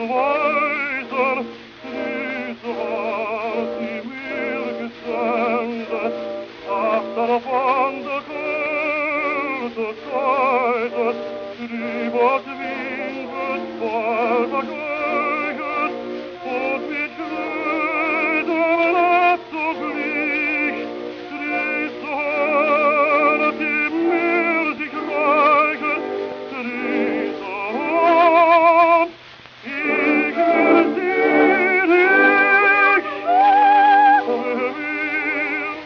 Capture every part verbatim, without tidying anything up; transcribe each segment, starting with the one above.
Weisen, diese Art, die mir gesendet, achter von der Kälte Zeit, die was windet, bald vergeuert, und mit Schröder abzuglich, die Sonne, die mir sich reichen, die Sonne, ich will sie nicht verlieren.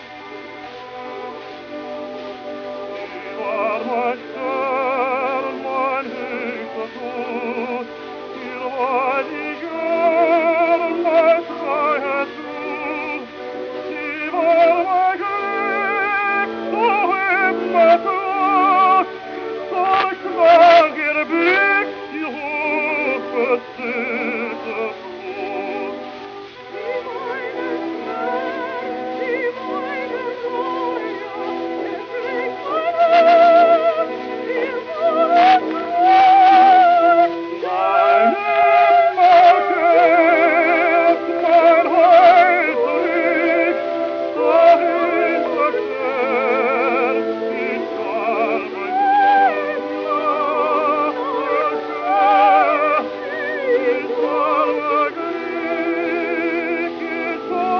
Sie war mein Stern, mein höchster Tod, ihr war die Jahre, mein Freiheitsruf. Sie war mein Glück, so immer groß, so krank ihr Blick, die hochverzückte Brust. Sie meine Schmerz, sie meine Reue, es trägt mein Herz, ihr wahres Kreuz. Deine Macht, mein heißer Licht, dahin verkehrt, ich kann mein Leben nachverkehr. Ich soll mein Glück, ich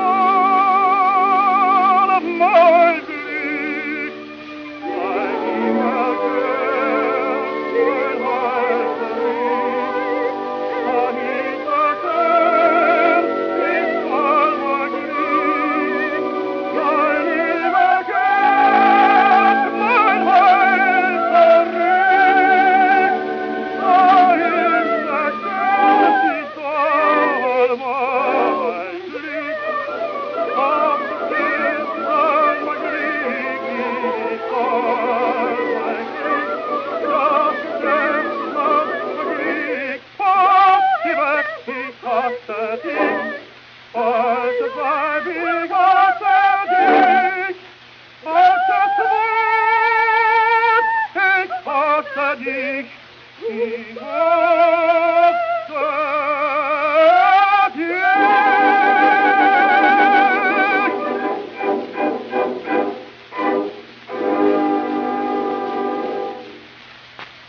soll mein Glück, sei immer gern, mein heißer Licht, dahin verkehrt, ich soll mein Glück, sei immer gern, mein heißer Licht, dahin verkehrt, ich soll mein Glück, auf den soll mein Glück, ich soll mein Glück, auf den soll mein Glück, auf die Weg, ich hasse dich, auf das Weib, ich hasse dich, auf das Wort, ich hasse dich, ich hasse